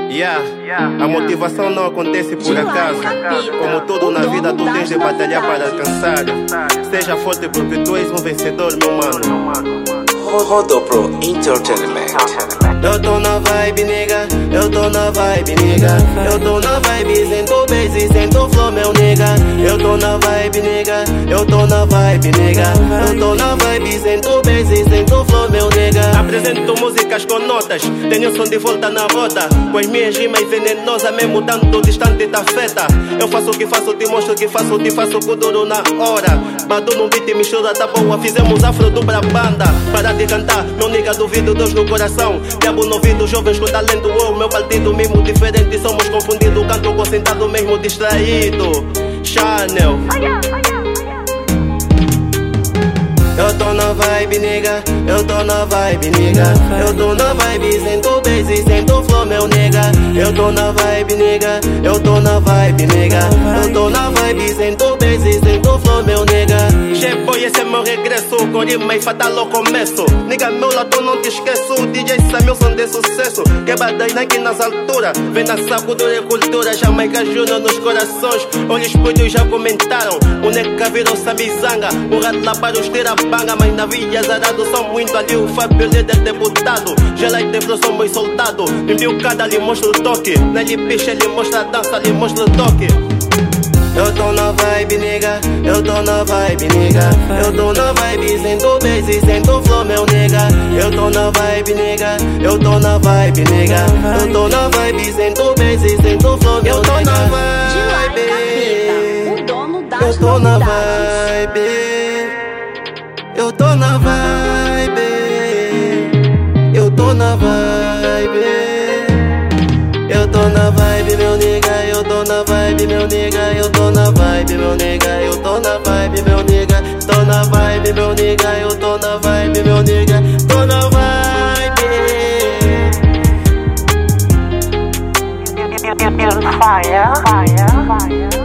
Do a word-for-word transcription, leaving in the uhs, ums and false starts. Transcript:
Yeah. A motivação não acontece por acaso. Como tudo na vida, tu tens de batalhar para alcançar. Seja forte porque tu és um vencedor, meu mano. Rodopro Entertainment. Eu tô na vibe, nigga. Eu tô na vibe, nigga. Eu tô na vibe, sento base, sento flow, meu nigga. Eu tô na vibe, nigga. Eu tô na vibe, nigga. Eu tô na vibe, sento base, sento flow, meu nigga. Apresento músicas com notas, tenho som de volta na roda. Com as minhas rimas venenosas, mesmo tanto distante da feta. Eu faço o que faço, te mostro o que faço, te faço com duro na hora. Badu no beat, mistura tá boa, fizemos afro do pra banda. Para de cantar, meu nigga, duvido Deus no coração. Diabo no ouvido, jovens com talento, oh, meu partido mesmo diferente. Somos confundidos, canto concentrado mesmo distraído. Chanel. Eu tô na vibe, nigga. Eu tô na vibe, nigga. Eu tô na vibe, sento base, sento flow, meu nigga. Eu tô na vibe, nigga. Eu tô na vibe, nigga. Eu tô na vibe, sento base, sento flow, meu nigga. Chefe, esse é meu regresso, com rima e fatal ao começo. Nigga, meu lado não te esqueço. D J Samilson de sucesso. Quebradas aqui nas alturas. Vem na sacudura e cultura. Jamaica Júnior nos corações. Olhos putos já comentaram. O neca virou sabizanga. O rato lá para os tira banga. Mas na via zarado são muito ali. O Fábio líder deputado. Gela e Teflo são meus soldados. Envio cada ali mostra o toque. Na lipicha ele mostra a dança, ali mostra o toque. Eu tô na vibe, nigga. Eu tô na vibe, nigga. Eu tô na vibe, sento base, sento flow, meu nigga. Eu tô na vibe, nigga. Eu tô na vibe, nigga. Eu tô na vibe, sento base, sento flow, meu nigga. Eu tô na vibe. Eu tô na vibe. Eu tô na vibe. Eu tô na vibe. Eu tô na vibe, meu nigga. Eu tô na vibe, meu nigga. Eu tô na vibe, meu nigga. Eu tô na vibe, meu nigga. Tô na vibe, meu nigga. Eu tô na vibe, meu nigga. Tô na vibe. Fire, fire, fire.